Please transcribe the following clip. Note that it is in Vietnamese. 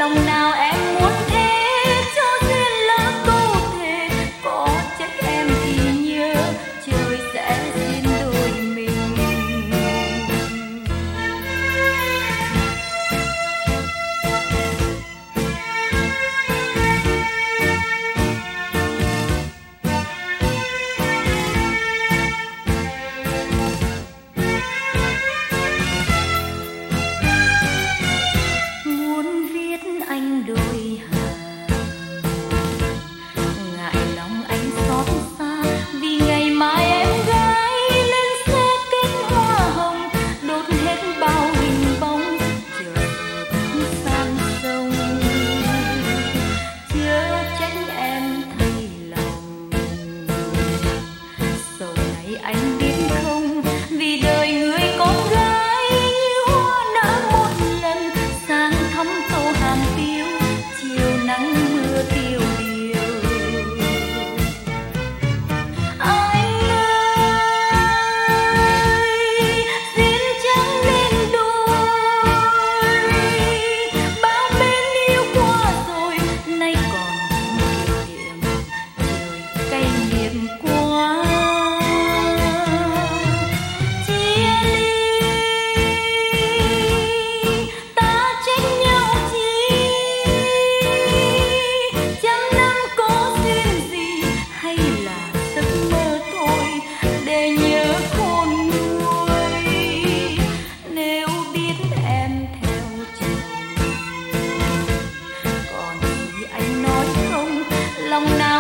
lòng nào em muốn thế cho duyên lỡ câu thề, có trách em thì nhớ trời sẽ xin đôi mình. Muốn viết anh đôi hàng, ngại lòng anh xót xa vì ngày mai em gái lên xe kết hoa hồng, đốt hết bao hình bóng chờ sang sông. Chớ trách em thay lòng, sau này anh biết không, vì đời người con gái như hoa nở một lần, sáng thắm tô hàm tiêu, chiều nắng mưa tiêu điều. Anh ơi, duyên chẳng nên đôi, bao bên yêu qua rồi, nay còn kỷ niệm, trời cay nghiệt quá. Chia ly, ta trách nhau chi, trăm năm có duyên gì, hay là giấc mơ thôi để nhớ khôn nguôi. Nếu biết em theo chồng, còn gì anh nói không, lòng nào